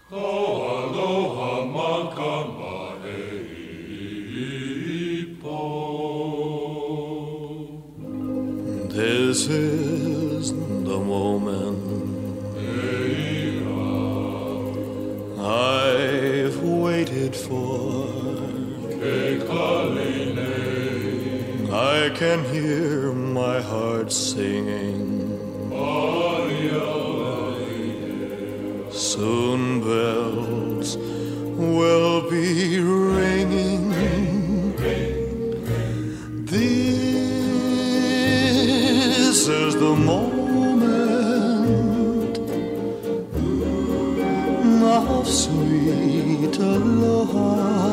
aloha makama e po. This is the moment I've waited for. I can hear my heart singing. Soon bells will be ringing. This is the moment of sweet aloha.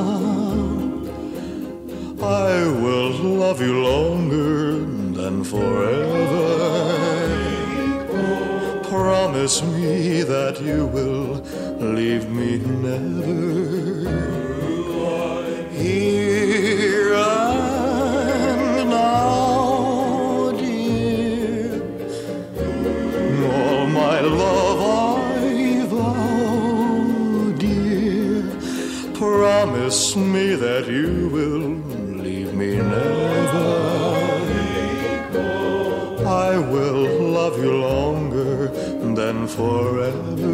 I will love you longer than forever. Promise me that you will leave me never. Here and now, dear, all my love I vow, dear. Promise me that you will leave me never. I will love you longer than forever.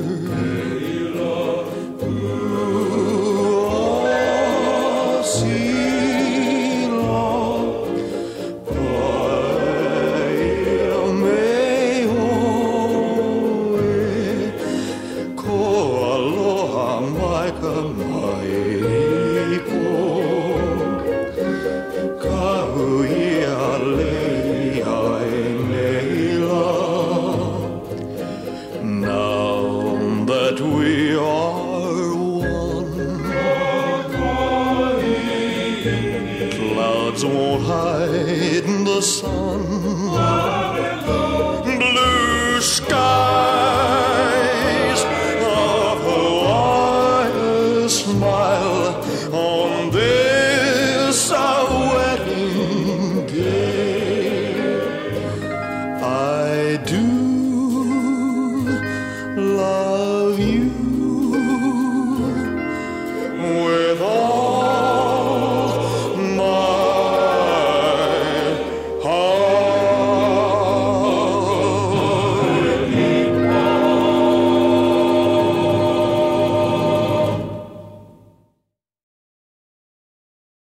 Won't hide the sun. Blue sky